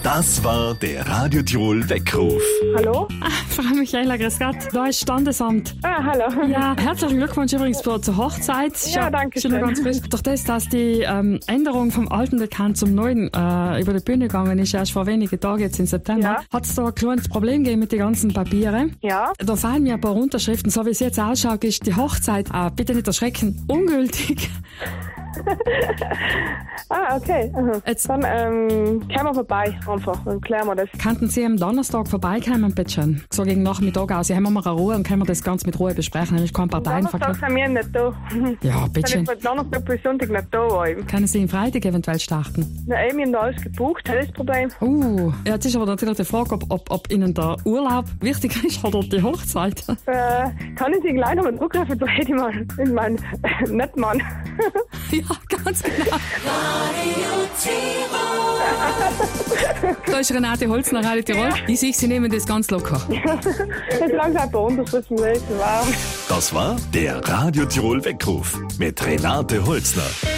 Das war der Radio Tirol Weckruf. Hallo? Frau Michaela, grüß Gott. Da ist Standesamt. Hallo. Ja, herzlichen Glückwunsch übrigens zur Hochzeit. Ja, danke schön. Ganz frisch. Durch das, dass die Änderung vom alten Dekan zum neuen über die Bühne gegangen ist, erst vor wenigen Tagen, jetzt im September, hat es da ein kleines Problem gegeben mit den ganzen Papieren. Ja. Da fehlen mir ein paar Unterschriften. So wie es jetzt ausschaut, ist die Hochzeit, bitte nicht erschrecken, ungültig. Okay. Jetzt, Dann kommen wir vorbei einfach und klären wir das. könnten Sie am Donnerstag vorbeikommen, bitte schön? So gegen Nachmittag aus. Haben wir mal eine Ruhe und können wir das ganz mit Ruhe besprechen. Dann ist kein Parteienverkehr. Donnerstag sind wir nicht da. Ja, bitte schön. Ich bin Donnerstag bis Sonntag nicht da. Können Sie am Freitag eventuell starten? Na, wir haben da alles gebucht, das ist das Problem. Ja, jetzt ist aber natürlich die Frage, ob Ihnen der Urlaub wichtiger ist oder die Hochzeit. Kann ich Sie gleich noch mal zurückrufen? Da hätte ich mal in meinen Nettmann. Ja, ganz genau. Da ist Renate Holzner, Radio Tirol. Ich sehe, Sie nehmen das ganz locker. Jetzt langsam bei uns, das ist warm. Das war der Radio Tirol Weckruf mit Renate Holzner.